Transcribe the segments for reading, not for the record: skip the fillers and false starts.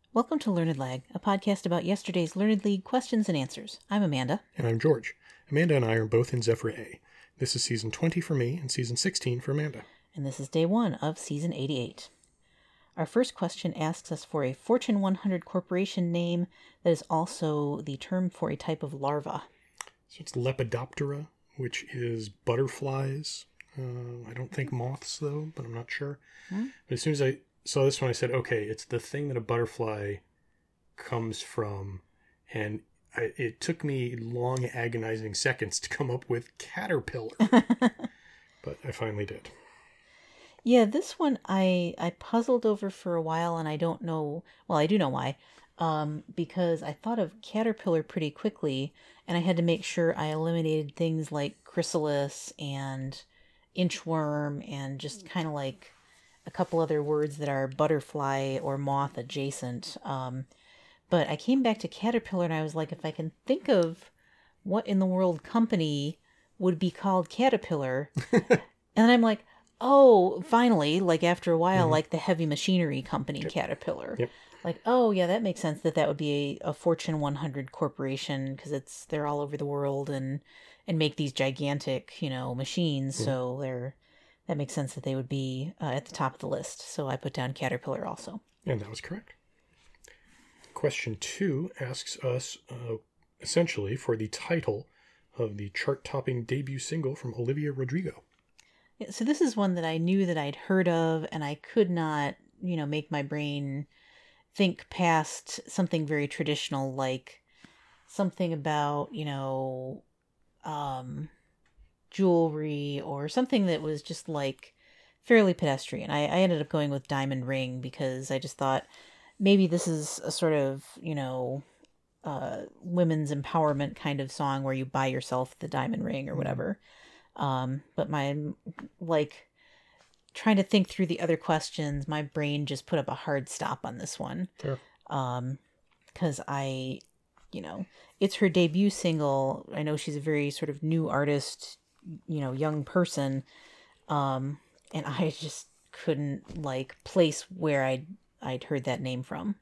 Welcome to Learned Lag, a podcast about yesterday's Learned League questions and answers. I'm Amanda. And I'm George. Amanda and I are both in Zephyr A. This is season 20 for me and season 16 for Amanda. And this is day 1 of season 88. Our first question asks us for a Fortune 100 corporation name that is also the term for a type of larva. So it's Lepidoptera, which is butterflies. I don't think moths, though, but I'm not sure. But as soon as I saw this one, I said, okay, it's the thing that a butterfly comes from. And it took me long, agonizing seconds to come up with caterpillar. But I finally did. Yeah, this one I puzzled over for a while, and I don't know... Well, I do know why. Because I thought of caterpillar pretty quickly, and I had to make sure I eliminated things like chrysalis and inchworm and just kind of like a couple other words that are butterfly or moth adjacent. But I came back to caterpillar and I was like, if I can think of what in the world company would be called Caterpillar, and then I'm like, oh, finally, like after a while, like the heavy machinery company Caterpillar. Yep. Like, oh yeah, that makes sense that would be a Fortune 100 corporation because they're all over the world and make these gigantic, machines. So that makes sense that they would be at the top of the list. So I put down Caterpillar also. And that was correct. Question 2 asks us essentially for the title of the chart-topping debut single from Olivia Rodrigo. Yeah, so this is one that I knew that I'd heard of, and I could not, make my brain think past something very traditional, like something about, jewelry or something that was just like fairly pedestrian. I ended up going with Diamond Ring because I just thought maybe this is a sort of, women's empowerment kind of song where you buy yourself the diamond ring or whatever. But trying to think through the other questions, my brain just put up a hard stop on this one. Sure. Because it's her debut single. I know she's a very sort of new artist, young person. And I just couldn't place where I'd heard that name from.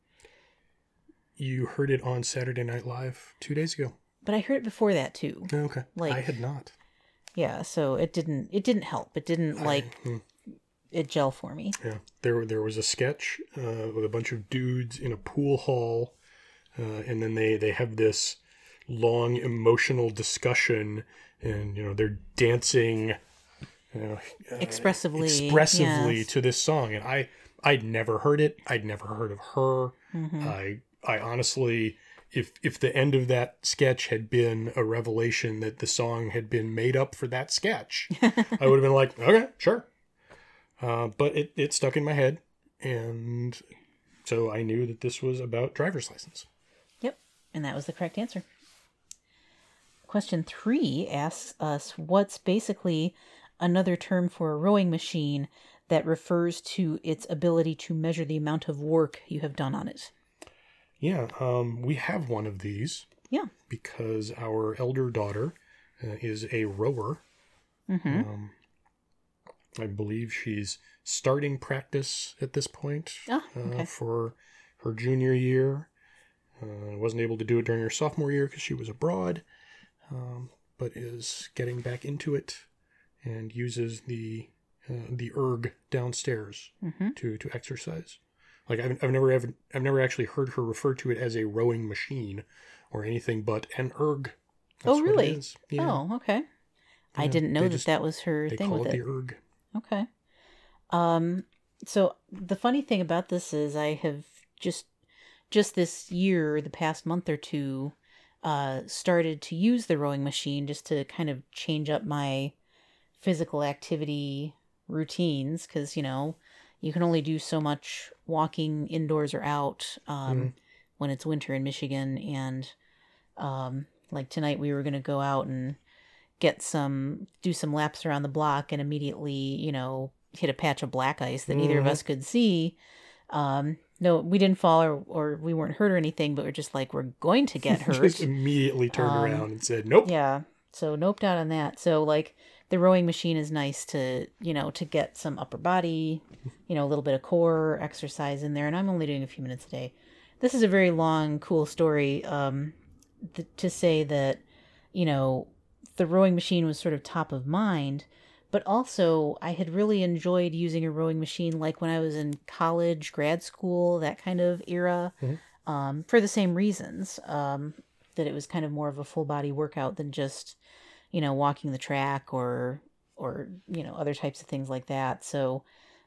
You heard it on Saturday Night Live 2 days ago. But I heard it before that too. Okay. I had not. Yeah, so it didn't help. It didn't it gel for me. Yeah. There was a sketch with a bunch of dudes in a pool hall, and then they have this long emotional discussion, and they're dancing expressively yes. to this song, and I'd never heard it. I'd never heard of her. I honestly, if the end of that sketch had been a revelation that the song had been made up for that sketch, I would have been like, okay, sure. But it stuck in my head, and so I knew that this was about driver's license. Yep, and that was the correct answer. Question 3 asks us what's basically another term for a rowing machine that refers to its ability to measure the amount of work you have done on it. Yeah, we have one of these. Yeah. Because our elder daughter is a rower. I believe she's starting practice at this point for her junior year. Wasn't able to do it during her sophomore year because she was abroad, but is getting back into it and uses the erg downstairs to exercise. Like I've never actually heard her refer to it as a rowing machine or anything but an erg. That's really? What it is. Yeah. Oh, okay. Yeah, I didn't know that was her thing with it. They call it the erg. Okay. So the funny thing about this is I have just this year, the past month or two, started to use the rowing machine just to kind of change up my physical activity routines because, you can only do so much walking indoors or out when it's winter in Michigan. And like tonight we were going to go out and do some laps around the block and immediately, hit a patch of black ice that neither of us could see. No, we didn't fall or we weren't hurt or anything, but we're just like, we're going to get hurt. Just immediately turned around and said, nope. Yeah. So noped out on that. So the rowing machine is nice to, to get some upper body, a little bit of core exercise in there. And I'm only doing a few minutes a day. This is a very long, cool story to say that, the rowing machine was sort of top of mind, but also I had really enjoyed using a rowing machine like when I was in college, grad school, that kind of era, for the same reasons, that it was kind of more of a full body workout than just, walking the track or other types of things like that. So,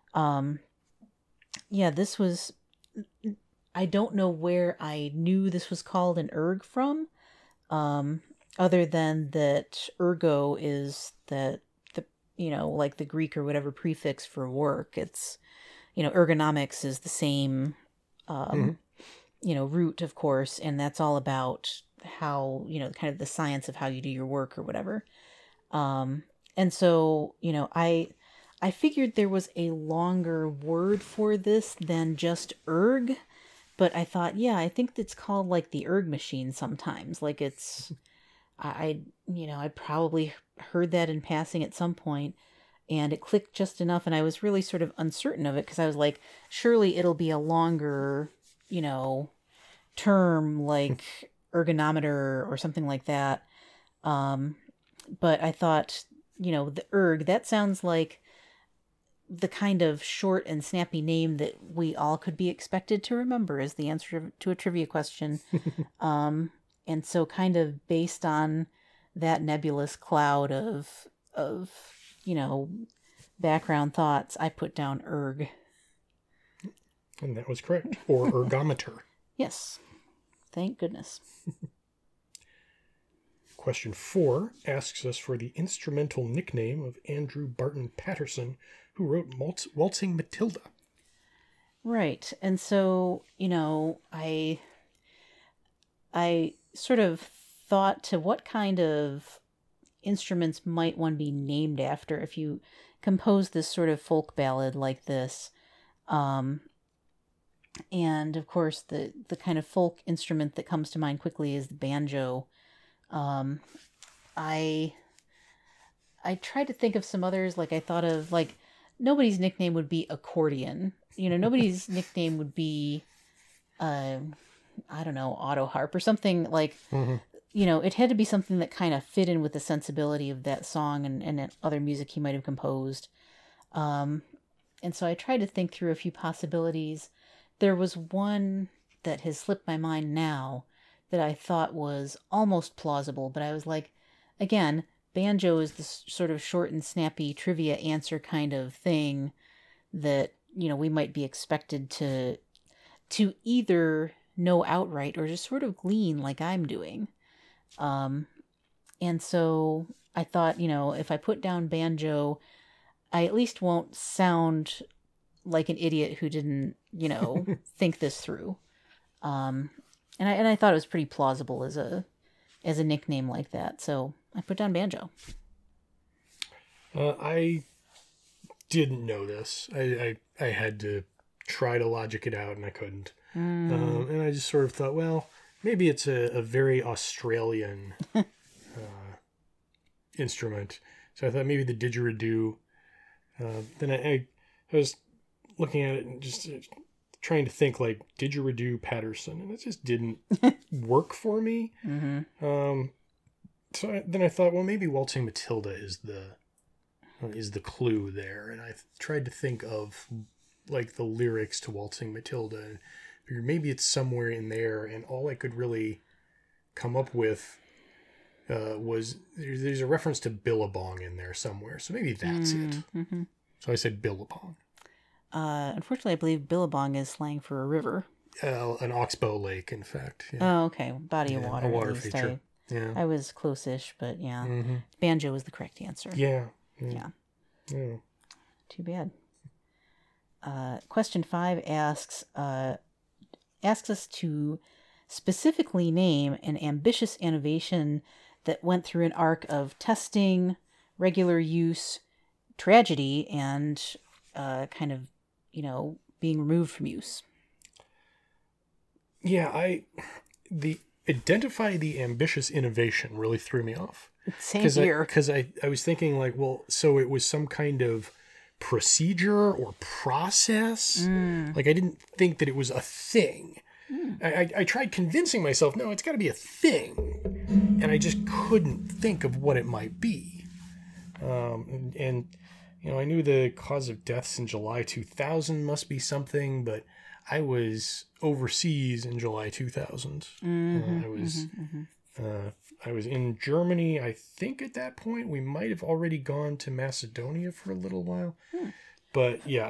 this was, I don't know where I knew this was called an erg from, other than that ergo is the like the Greek or whatever prefix for work. It's, ergonomics is the same, root, of course, and that's all about how, kind of the science of how you do your work or whatever. And so, I figured there was a longer word for this than just erg, but I thought, I think it's called like the erg machine sometimes. Like it's, I probably heard that in passing at some point, and it clicked just enough, and I was really sort of uncertain of it because I was like, surely it'll be a longer, term like ergonometer or something like that. But I thought, the erg, that sounds like the kind of short and snappy name that we all could be expected to remember as the answer to a trivia question. And so kind of based on that nebulous cloud of background thoughts, I put down erg. And that was correct. Or ergometer. Yes. Thank goodness. Question 4 asks us for the instrumental nickname of Andrew Barton Patterson, who wrote Waltzing Matilda. Right. And so, I sort of thought to what kind of instruments might one be named after if you compose this sort of folk ballad like this. And of course, the kind of folk instrument that comes to mind quickly is the banjo. I tried to think of some others. Like I thought of like nobody's nickname would be accordion. Nobody's nickname would be, I don't know, auto harp or something like. It had to be something that kind of fit in with the sensibility of that song and other music he might have composed. And so I tried to think through a few possibilities. There was one that has slipped my mind now that I thought was almost plausible, but I was like, again, banjo is this sort of short and snappy trivia answer kind of thing that, we might be expected to either know outright or just sort of glean like I'm doing. And so I thought, if I put down banjo, I at least won't sound like an idiot who didn't, think this through. And I thought it was pretty plausible as a nickname like that. So I put down banjo. I didn't know this. I had to try to logic it out and I couldn't. And I just sort of thought, well, maybe it's a very Australian instrument. So I thought maybe the didgeridoo. Then I was looking at it and just trying to think like didgeridoo Patterson, and it just didn't work for me. So then I thought, well, maybe Waltzing Matilda is the clue there, and I tried to think of like the lyrics to Waltzing Matilda, and figured maybe it's somewhere in there, and all I could really come up with was there's a reference to Billabong in there somewhere, so maybe that's it. So I said Billabong. Unfortunately, I believe Billabong is slang for a river. An oxbow lake, in fact. Yeah. Oh, okay. Body of water. A water feature. I was close-ish, but yeah. Banjo was the correct answer. Yeah. Too bad. Question 5 asks us to specifically name an ambitious innovation that went through an arc of testing, regular use, tragedy, and kind of, being removed from use. Yeah, the identify the ambitious innovation really threw me off. Same here. Because I was thinking like, well, so it was some kind of procedure or process. Like I didn't think that it was a thing. I tried convincing myself, no, it's got to be a thing. And I just couldn't think of what it might be. And you know, I knew the cause of deaths in July 2000 must be something, but I was overseas in July 2000. I was in Germany. I think at that point we might have already gone to Macedonia for a little while. But yeah,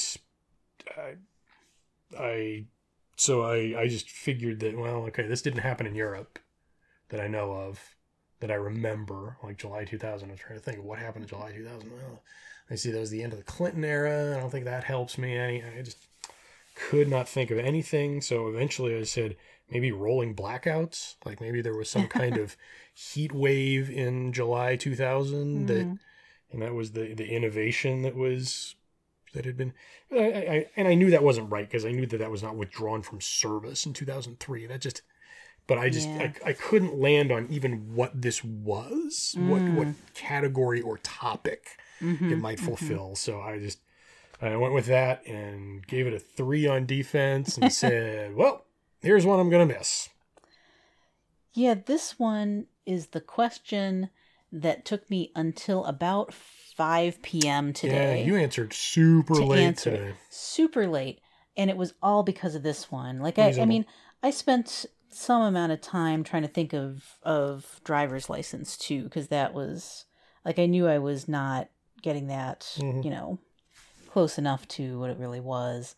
I just figured that, well, okay, this didn't happen in Europe that I know of, that I remember, like July 2000. I was trying to think of what happened in July 2000. Well, I see that was the end of the Clinton era. I don't think that helps me any. I just could not think of anything. So eventually I said, maybe rolling blackouts. Like maybe there was some kind of heat wave in July 2000 and that was the innovation that had been, and I knew that wasn't right because I knew that was not withdrawn from service in 2003. I couldn't land on even what this was, what category or topic it might fulfill. So I went with that and gave it a 3 on defense and said, well, here's one I'm going to miss. Yeah, this one is the question that took me until about 5 p.m. today. Yeah, you answered super late today. Super late. And it was all because of this one. Like, I mean, I spent some amount of time trying to think of driver's license too, because that was, like, I knew I was not getting that, you know, close enough to what it really was.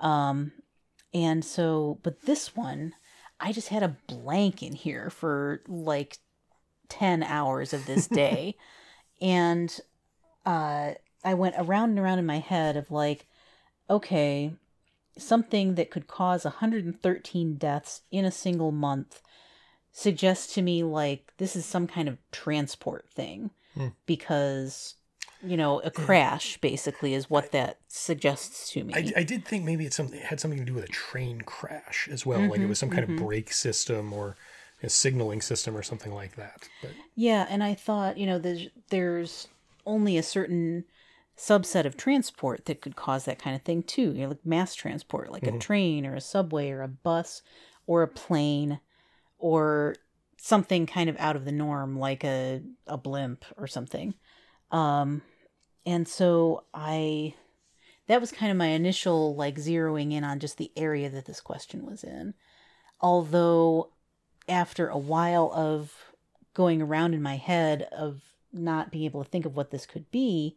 And so, but this one, I just had a blank in here for like 10 hours of this day. And I went around and around in my head of like, okay, something that could cause 113 deaths in a single month suggests to me like this is some kind of transport thing because, you know, a crash basically is what that suggests to me. I did think maybe it had something to do with a train crash as well. Like it was some kind of brake system or a signaling system or something like that. But. Yeah, and I thought, you know, there's only a certain subset of transport that could cause that kind of thing too. You know, like mass transport, like a train or a subway or a bus or a plane or something kind of out of the norm, like a blimp or something. And so that was kind of my initial like zeroing in on just the area that this question was in. Although after a while of going around in my head of not being able to think of what this could be,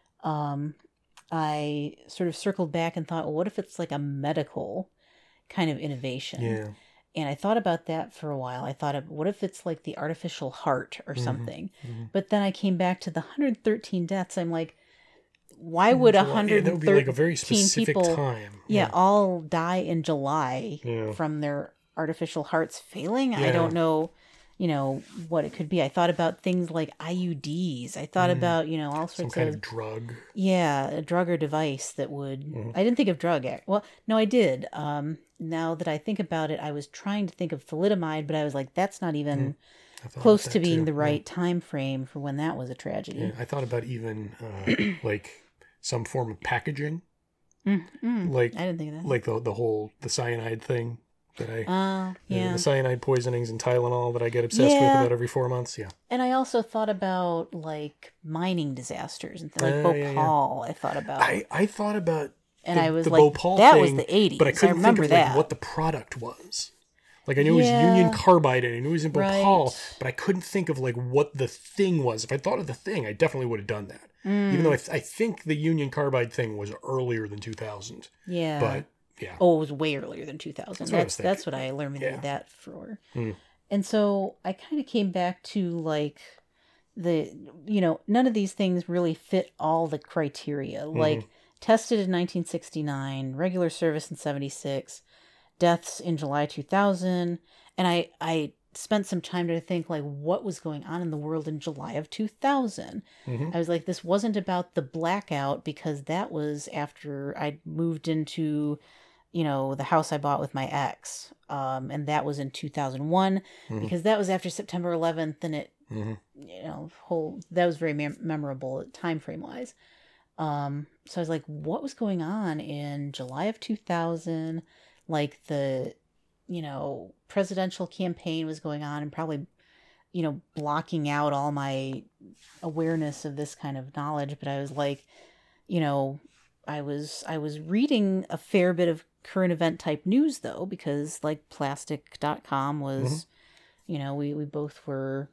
I sort of circled back and thought, well, what if it's like a medical kind of innovation? Yeah. And I thought about that for a while. I thought of what if it's like the artificial heart or something? But then I came back to the 113 deaths. I'm like, why would 113 that would be like a very specific people, time. all die in July from their artificial hearts failing? I don't know, you know, what it could be. I thought about things like IUDs. I thought about, you know, all sorts some kind of drug. Yeah, a drug or device that would... I didn't think of drug. Well, no, I did. Now that I think about it, I was trying to think of thalidomide, but I was like, that's not even close to being the right time frame for when that was a tragedy. Yeah, I thought about even like some form of packaging. Like I didn't think of that. Like the cyanide thing that the cyanide poisonings and Tylenol that I get obsessed with about every 4 months. Yeah. And I also thought about like mining disasters and like Bhopal. I thought about. I thought about. And I was like, Bhopal that thing, was the 80s. But I couldn't think of that. Like, what the product was. Like I knew it was Union Carbide and I knew it was in Bhopal, but I couldn't think of like what the thing was. If I thought of the thing, I definitely would have done that. Even though I think the Union Carbide thing was earlier than 2000. Yeah. But yeah. Oh, it was way earlier than 2000. That's what I eliminated that for. And so I kind of came back to like none of these things really fit all the criteria. Like tested in 1969, regular service in 76, deaths in July 2000. And I spent some time to think like what was going on in the world in July of 2000. I was like, this wasn't about the blackout because that was after I'd moved into, you know, the house I bought with my ex. and that was in 2001 because that was after September 11th, and it, that was very memorable time frame wise. So I was like, what was going on in July of 2000? Like the, presidential campaign was going on and probably, blocking out all my awareness of this kind of knowledge. But I was like, I was reading a fair bit of current event type news though, because like plastic.com was, we both were,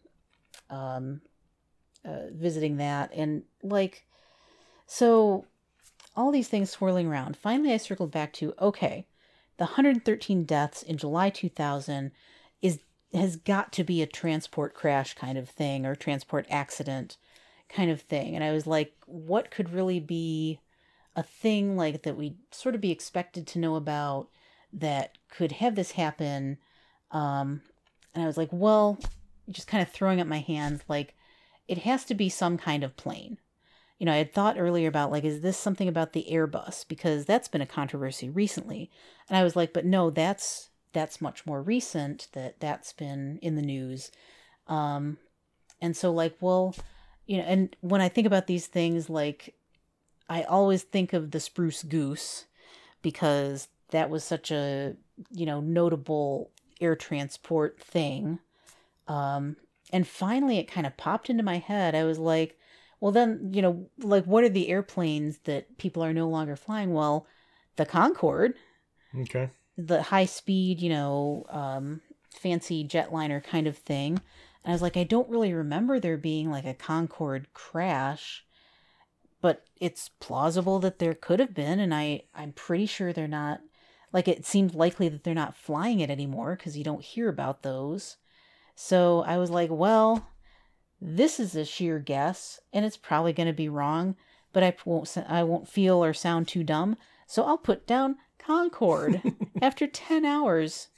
visiting that, and like, so all these things swirling around. Finally, I circled back to, okay, the 113 deaths in July 2000 has got to be a transport crash kind of thing, or transport accident kind of thing. And I was like, what could really be a thing like that we'd sort of be expected to know about that could have this happen? And I was like, well, just kind of throwing up my hands, like, it has to be some kind of plane. I had thought earlier about, like, is this something about the Airbus? Because that's been a controversy recently. And I was like, but no, that's much more recent, that's been in the news. And so, like, well, and when I think about these things, like, I always think of the Spruce Goose, because that was such a, notable air transport thing. And finally it kind of popped into my head. I was like, well then, like, what are the airplanes that people are no longer flying? Well, the Concorde. Okay. The high speed, fancy jetliner kind of thing. And I was like, I don't really remember there being like a Concorde crash, but it's plausible that there could have been. And I'm pretty sure they're not, like, it seemed likely that they're not flying it anymore because you don't hear about those. So I was like, well, this is a sheer guess, and it's probably going to be wrong, but I won't feel or sound too dumb. So I'll put down Concorde after 10 hours.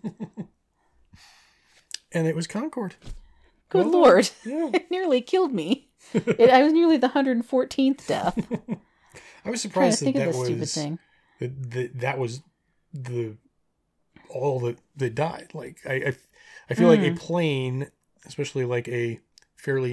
And it was Concorde. Good Lord. Yeah. It nearly killed me. I was nearly the 114th death. I was surprised that was all that died. Like, I feel like a plane, especially like a fairly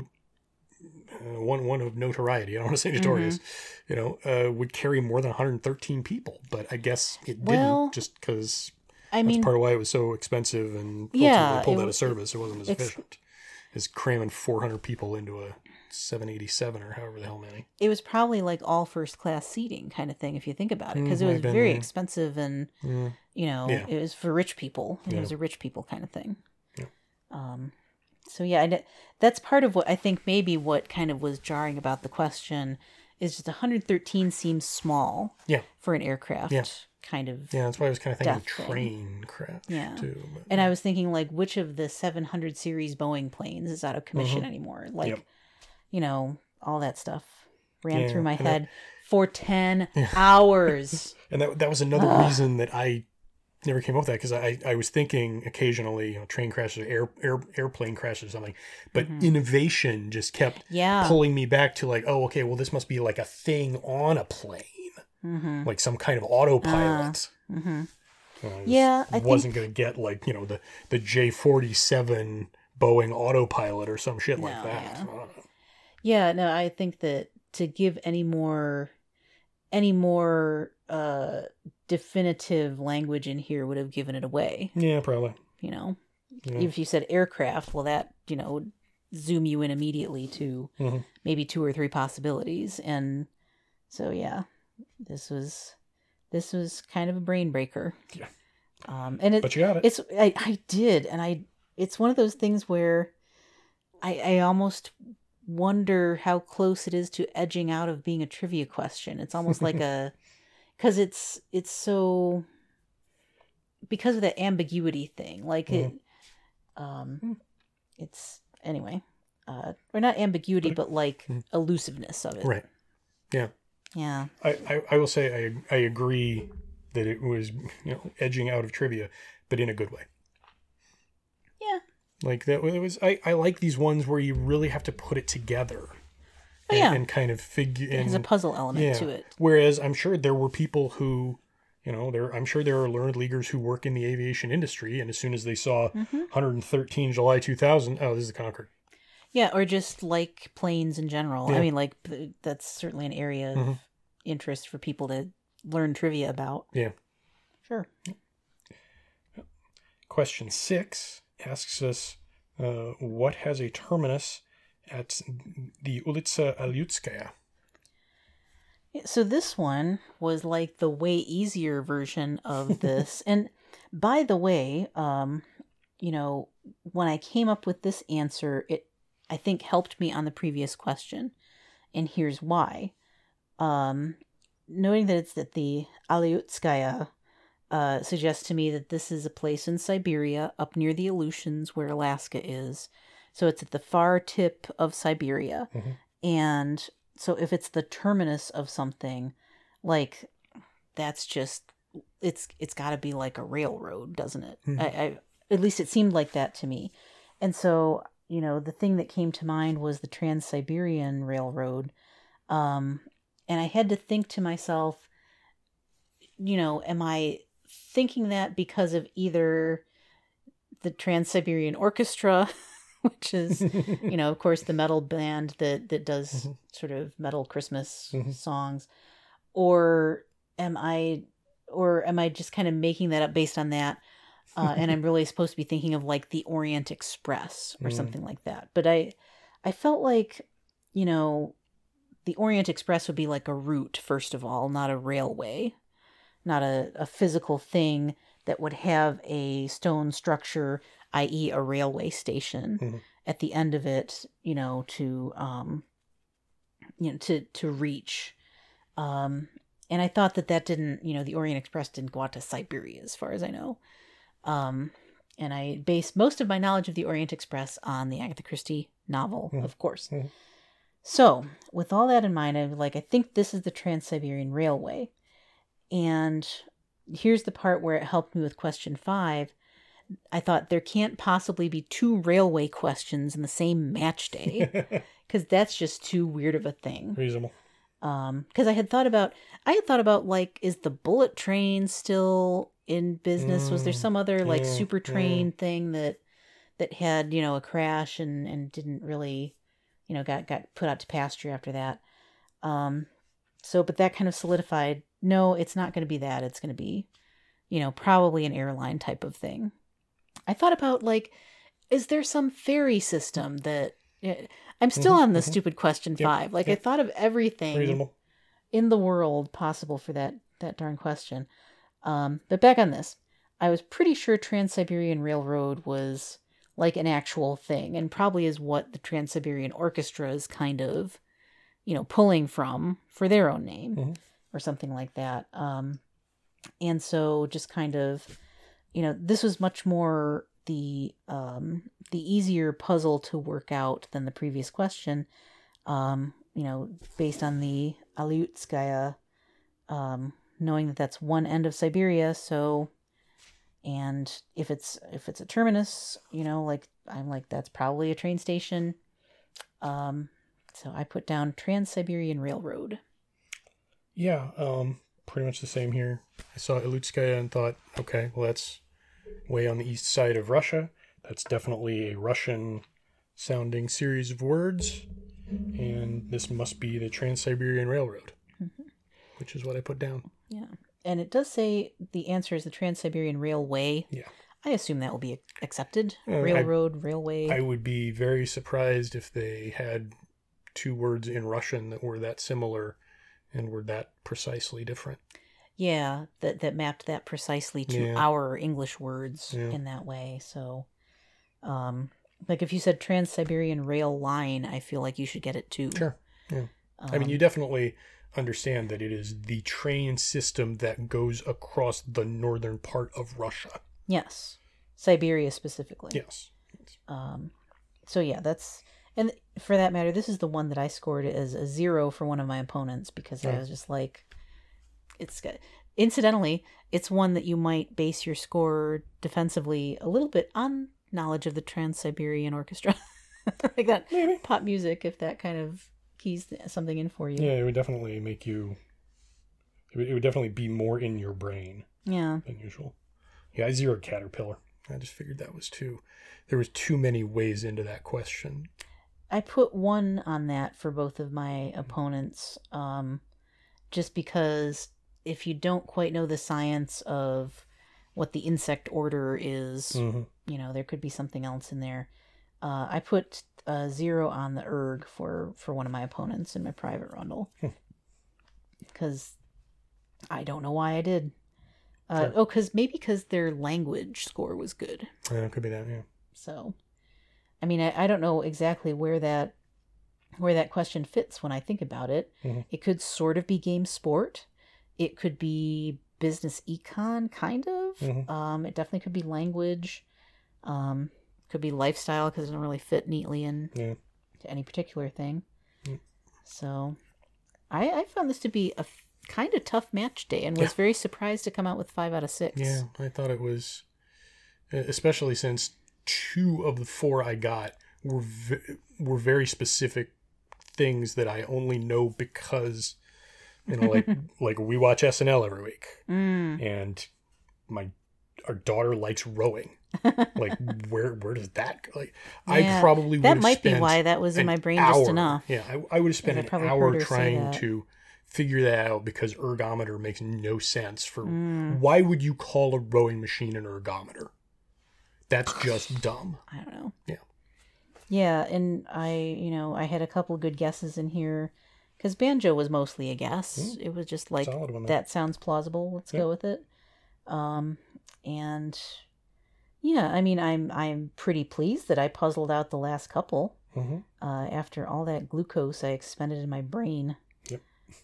one of notoriety, I don't want to say notorious, would carry more than 113 people. But I guess it didn't, just because that's part of why it was so expensive and ultimately pulled out of service. It wasn't as efficient as cramming 400 people into a 787 or however the hell many. It was probably like all first class seating kind of thing, if you think about it, because it was very expensive, and it was for rich people. It was a rich people kind of thing. Yeah. So yeah, that's part of what I think maybe what kind of was jarring about the question is just 113 seems small. Yeah. For an aircraft. Yeah. Kind of. Yeah, that's why I was kind of thinking train craft too. But, and I was thinking, like, which of the 700 series Boeing planes is out of commission anymore? Like, all that stuff ran through my head for 10 hours. And that was another reason that I never came up with that, because I was thinking occasionally, train crashes, airplane crashes or something, but innovation just kept pulling me back to like, oh, okay, well, this must be like a thing on a plane. Like some kind of autopilot. I wasn't going to get like, the J-47 Boeing autopilot or some shit like that. No, I think that to give any more definitive language in here would have given it away. Yeah, probably. If you said aircraft, well, that, would zoom you in immediately to maybe 2 or 3 possibilities. And so, this was kind of a brain breaker. Yeah. But you got it. I did. And it's one of those things where I almost wonder how close it is to edging out of being a trivia question. It's almost like because it's so, because of that ambiguity thing, like it's anyway, or not ambiguity, but like elusiveness of it. Right. Yeah. Yeah. I will say I agree that it was, edging out of trivia, but in a good way. Yeah. Like that it was I like these ones where you really have to put it together. And kind of figure. There's a puzzle element to it. Whereas I'm sure there were people who, I'm sure there are learned leaguers who work in the aviation industry, and as soon as they saw 113 July 2000, oh, this is the Concorde. Yeah, or just like planes in general. Yeah. I mean, like, that's certainly an area of interest for people to learn trivia about. Yeah. Sure. Question 6 asks us, what has a terminus at the Ulitsa Aleutskaya? So this one was like the way easier version of this. And by the way, when I came up with this answer, it, I think, helped me on the previous question. And here's why. Knowing that it's at the Aleutskaya suggests to me that this is a place in Siberia up near the Aleutians where Alaska is. So it's at the far tip of Siberia. And so if it's the terminus of something, like, that's just, it's got to be like a railroad, doesn't it? I at least it seemed like that to me. And so, the thing that came to mind was the Trans-Siberian Railroad. And I had to think to myself, am I thinking that because of either the Trans-Siberian Orchestra, which is, of course, the metal band that does sort of metal Christmas songs, or am I just kind of making that up based on that? And I'm really supposed to be thinking of like the Orient Express or something like that. But I felt like, the Orient Express would be like a route, first of all, not a railway, not a physical thing that would have a stone structure, i.e. a railway station at the end of it, to reach. And I thought that didn't, the Orient Express didn't go out to Siberia as far as I know. And I based most of my knowledge of the Orient Express on the Agatha Christie novel, of course. So with all that in mind, I think this is the Trans-Siberian Railway. And here's the part where it helped me with question 5. I thought there can't possibly be 2 railway questions in the same match day, because that's just too weird of a thing. Reasonable. Because I had thought about like, is the bullet train still in business? Was there some other like super train thing that had, a crash and didn't really, got put out to pasture after that. But that kind of solidified, no, it's not going to be that. It's going to be, probably an airline type of thing. I thought about, like, is there some ferry system that... I'm still on the stupid question 5. Like, I thought of everything in the world possible for that darn question. But back on this, I was pretty sure Trans-Siberian Railroad was, like, an actual thing, and probably is what the Trans-Siberian Orchestra is kind of, pulling from for their own name, or something like that. And so just kind of... this was much more the easier puzzle to work out than the previous question, based on the Aleutskaya, knowing that that's one end of Siberia. So, and if it's a terminus, I'm like, that's probably a train station. So I put down Trans-Siberian Railroad. Yeah, pretty much the same here. I saw Aleutskaya and thought, okay, well, that's way on the east side of Russia. That's definitely a Russian-sounding series of words, and this must be the Trans-Siberian Railroad, which is what I put down. Yeah, and it does say the answer is the Trans-Siberian Railway. Yeah. I assume that will be accepted. Railroad, railway. I would be very surprised if they had 2 words in Russian that were that similar and were that precisely different. Yeah, that mapped that precisely to our English words in that way. So, like if you said Trans-Siberian Rail Line, I feel like you should get it too. Sure. Yeah. I mean, you definitely understand that it is the train system that goes across the northern part of Russia. Yes. Siberia specifically. Yes. So yeah, and for that matter, this is the one that I scored as a 0 for one of my opponents, because I was just like, incidentally, it's one that you might base your score defensively a little bit on knowledge of the Trans-Siberian Orchestra. Like that. Maybe. Pop music, if that kind of keys something in for you. Yeah, it would definitely make you It would definitely be more in your brain than usual. Yeah, I zeroed caterpillar. I just figured that was there was too many ways into that question. I put 1 on that for both of my opponents, just because if you don't quite know the science of what the insect order is, there could be something else in there. I put 0 on the erg for one of my opponents in my private rundle. Because I don't know why I did. Sure. Because their language score was good. Yeah, it could be that, yeah. So, I mean, I don't know exactly where that question fits when I think about it. It could sort of be game sport. It could be business econ, kind of. It definitely could be language. Could be lifestyle, because it doesn't really fit neatly to any particular thing. So, I found this to be a kind of tough match day, and was very surprised to come out with 5 out of 6. Yeah, I thought it was, especially since 2 of the 4 I got were very specific things that I only know because, like we watch SNL every week, and our daughter likes rowing. Like where does that go? Like I probably would that might be why that was in my brain just enough. Yeah, I would have spent an hour trying to figure that out, because ergometer makes no sense for why would you call a rowing machine an ergometer? That's just dumb. I don't know. Yeah. Yeah, and I had a couple good guesses in here, because banjo was mostly a guess. It was just like, that sounds plausible. Let's go with it. And yeah, I mean, I'm pretty pleased that I puzzled out the last couple. After all that glucose I expended in my brain. Yep.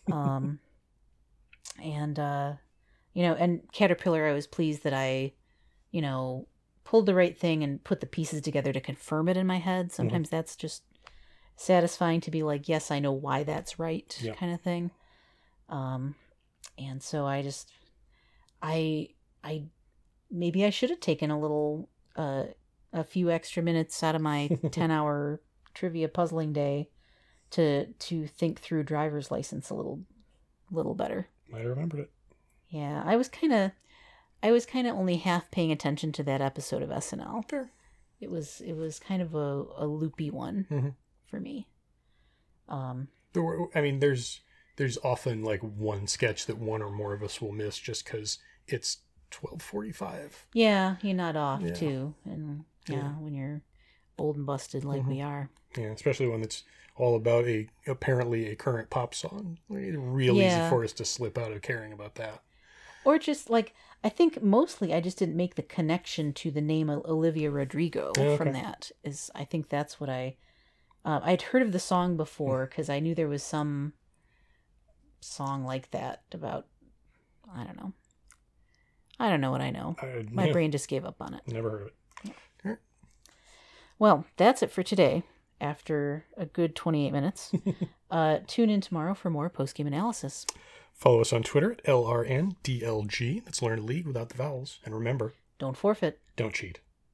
And caterpillar, I was pleased that I, pulled the right thing and put the pieces together to confirm it in my head. Sometimes that's just satisfying to be like, yes, I know why that's right, kind of thing. And so I maybe I should have taken a few extra minutes out of my 10-hour trivia puzzling day to think through driver's license a little better. Might have remembered it. Yeah, I was kind of only half paying attention to that episode of SNL. Fair. It was kind of a loopy one for me. There's often like one sketch that one or more of us will miss just because it's 12:45. Yeah, you're not off too, and when you're old and busted like we are. Yeah, especially when it's all about apparently a current pop song. It's real easy for us to slip out of caring about that. Or just like, I think mostly I just didn't make the connection to the name of Olivia Rodrigo from that. I think that's what I'd heard of the song before, because I knew there was some song like that about, I don't know what I know. My brain just gave up on it. Never heard of it. Yeah. Well, that's it for today. After a good 28 minutes. Tune in tomorrow for more post-game analysis. Follow us on Twitter at LRNDLG. That's Learn to League without the vowels. And remember, don't forfeit. Don't cheat.